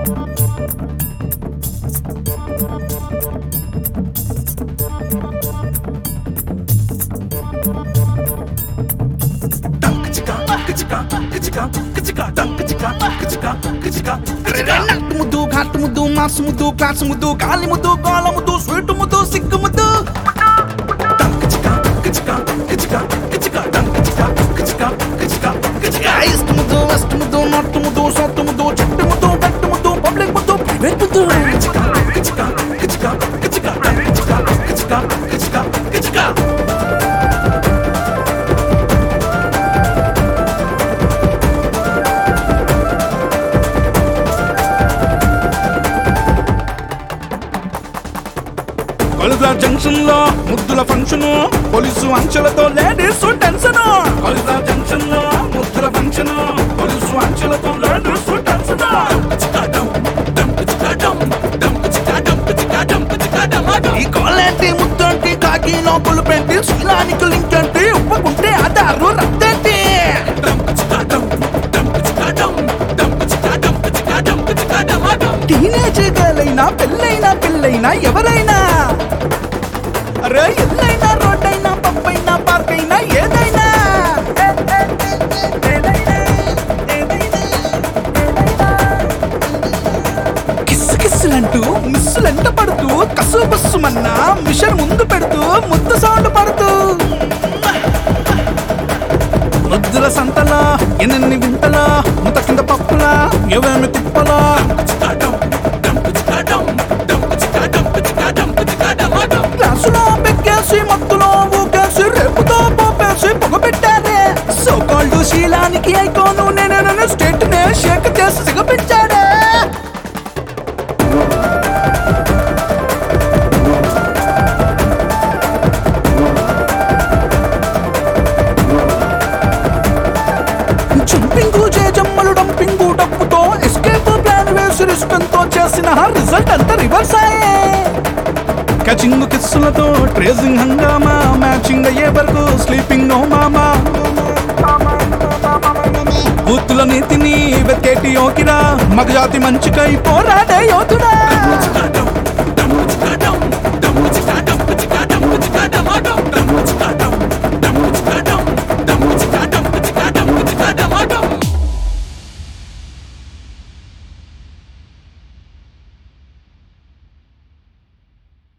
ముద్దు ఘాటు ముద్దు మాసు ముద్దు క్లాస్ ముద్దు గాలి ముద్దు గోల ముద్దు స్వీట్ ముద్దు సిగ్గు ముద్దు ఈస్ట్ ముద్దు వెస్ట్ ముద్దు నార్త్ ముద్దు సౌత్ ముద్దు చెట్టు ముద్దు గట్టు ముద్దు పబ్లిక్ ముద్దు ప్రైవేట్ ముద్దు కాలేజ్ జంక్షన్ లో ముద్దుల ఫంక్షన్ పోలీసు అంచెలతో లేడీస్ టెన్షన్ కాలేజ్ జంక్షన్ లో ముద్దుల ఫంక్షన్ పోలీసు అంచెలతో లేడీస్ టెన్షన్ ఈ కాలేంటి ముద్దంటి కాకి లోపల పెట్టి శీలానికి లింక్ అంటే ఉప్పకుంటే ఆధారు రద్దేంటి టీనేజ్ గర్లైనా పెళ్ళైనా ఎవరైనా అరే ఎల్లైనా రోడ్డైనా పప్పైనా పార్క్ అయినా ఏదైనా కిస్సు కిస్సులంటూ మిస్సులంట పడుతూ కసు బస్సుమన్నా మిషన్ ముందు పెడుతూ ముద్దు సౌండ్ పడుతూ ముద్దుల సంతలా ఎన్ని వింతలా ముత కింద పప్పులా ఏవేమి తిప్పలా క్లాసులో పెక్కేసి మత్తులో ఊకేసి రేపుతో పోపేసి పొగబెట్టారే సో కాల్డ్ శీలానికి ఐకోను నేను స్టేట్ నే షేక్ చేసి సిగపెట్టాడే జంపింగు జమ్మలు డంపింగు డప్పుతో ఎస్కేప్ ప్లాన్ వేసి రిస్క్ ఎంతో చేసిన రిజల్ట్ అంతా రివర్స్ అయ్యే క్యాచింగ్ కిస్సులతో ట్రేసింగ్ హంగామా మ్యాచింగ్ అయ్యే వరకు స్లీపింగ్ నో మామా బూతుల నీతిని వెతికేటి యోకిరా మగజాతి మంచికై పోరాడే యోధుడా